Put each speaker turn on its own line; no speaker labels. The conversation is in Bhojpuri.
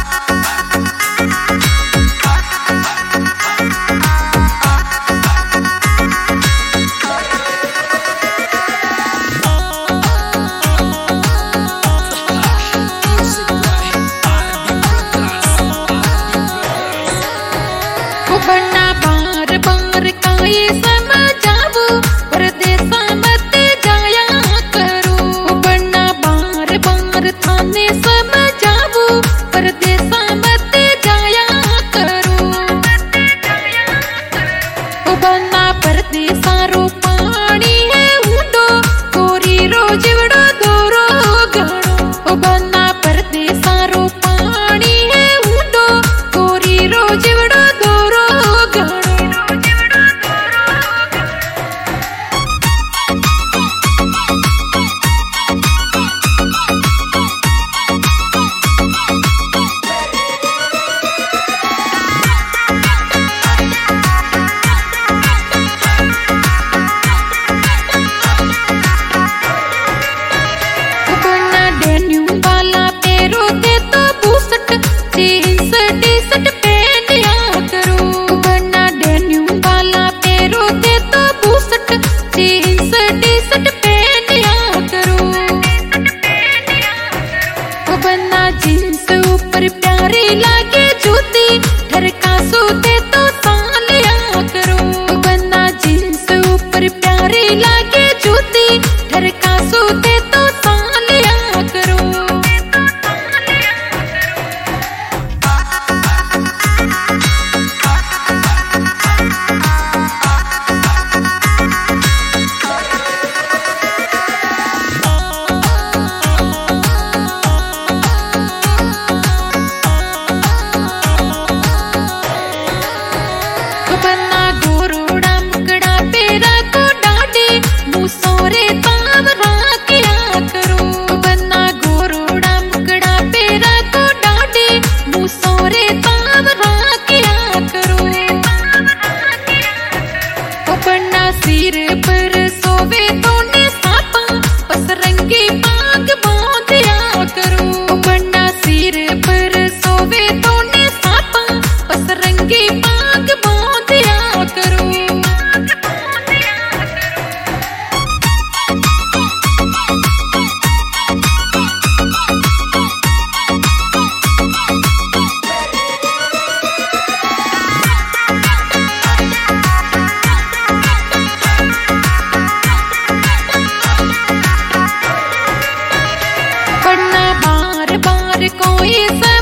बन्ना बार बार काई समझावो परदेसा मत जाया करो। बन्ना बार बार थाने समझावो परदेसा मत जाया करो। बन्ना परदेसा रो पानी है ऊंडो कोरी रोज बड़ो दोरो घणो। बन्ना परदेसा रो पानी है ऊंडो कोरी रोज बड़ो जींस ऊपर प्यारे लागे जूती ठरका सूते तो सालिया करो। बन्ना जींस ऊपर प्यारे लागे जूती ठरका सूते तो सालिया करो। बन्ना गोरोड़ा मुकड़ा पेरा को डाडे मुसोरे ताव राखिया करो। बन्ना गोरोड़ा मुकड़ा पेरा को डाडे मुसोरे ताव राखिया करो। बन्ना सिर पर सोवे तो ने सापा पसरंगी पाग बांधिया करो। बन्ना सिर पर सोवे तो ने सापा पसरंगी पाग बांधिया करो। बन्ना बार बार कोई